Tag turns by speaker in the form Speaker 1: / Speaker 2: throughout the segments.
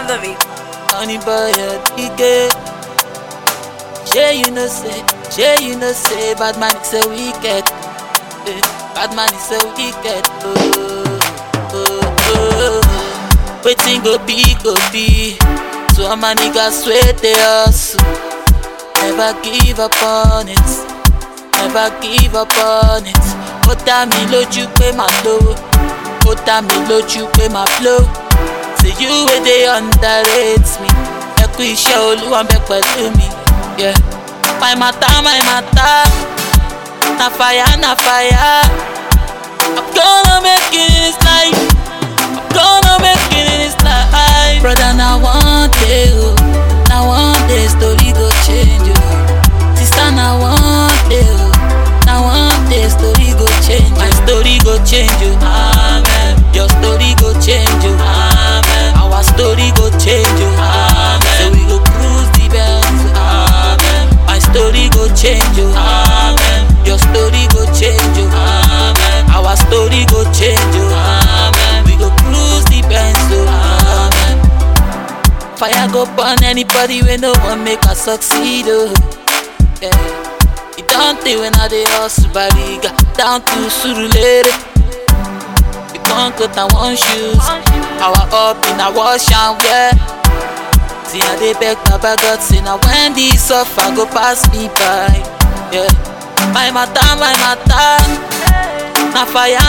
Speaker 1: on the beat.
Speaker 2: Honey boy, DK. Shey you know say, bad man is a wicked. Bad man is a wicked. Waiting go be. So all my niggas sweat they hustle. Never give up on it. Never give up on it. Ota mi lójú pé máa lówó. Ota mi lójú pé máa blow. Say you wey dey underrate me. Ẹ kú iṣẹ́ Olúwa ń bẹ pẹ̀lú mi. Yeah. My matter. Na fire. I'm gonna make it in this life. I'm gonna make it in this life. Brother, now one day, story go change, oh. Sister, now one day, story go change. My story go change, oh. Amen. Your story go change, oh. Amen. Our story go change, oh. Amen. So we go cruise the Benz, oh. Amen. My story go change, oh. Amen. Your story go change, oh. Amen. Our story go change, oh. Amen. We go cruise the Benz, oh. Amen. Fire go burn anybody when no one make us succeed, oh. Yeah. You don't think when I dey hustle, Bariga down to Surulere. We can't cut down one shoes. Our up in a wash and wear. See I dey beg Baba God, say now when this suffer go pass me by. Yeah. My matter. Na fire.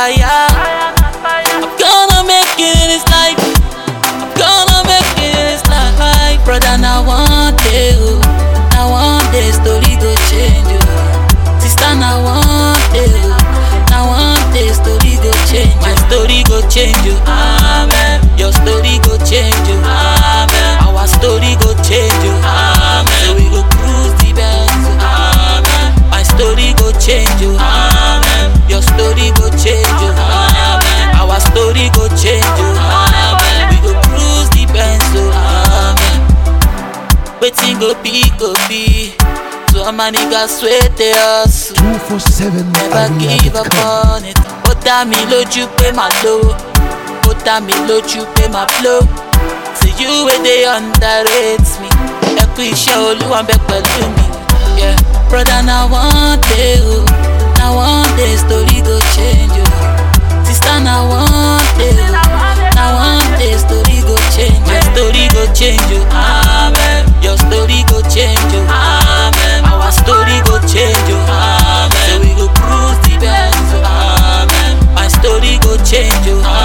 Speaker 2: I'm gonna make it in this life. I'm gonna make it in this life. Brother, now one day, oh. Now one day, story go change, oh. Sister, now one day, oh. Now one day, story go change. My story go change, oh. Amen. Your story go change, oh. Amen. Our story go change, oh. Amen. So we go cruise the Benz, oh. Amen. My story go change, oh. Amen. Your story go change, oh. Amen. Our story go change, oh. Amen. We go cruise the Benz, oh. Amen. Waiting go be. So all my niggas sweat they hustle.
Speaker 3: 247
Speaker 2: Never give up on it. Ota mi lójú pé máa lówó. Ota mi lójú pé máa blow. Say you wey dey underrate me. Ẹ kú iṣẹ́ Olúwa ń bẹ pẹ̀lú mi. Yeah. Brother, now one day, oh. Now one day, story go change, oh. Sister, now one day, oh. Now one day, story go change. My story go change, oh. Amen. Your story go change, oh. Amen. Our story go change, oh. Amen. So we go cruise the Benz, oh. Amen. My story go change, oh.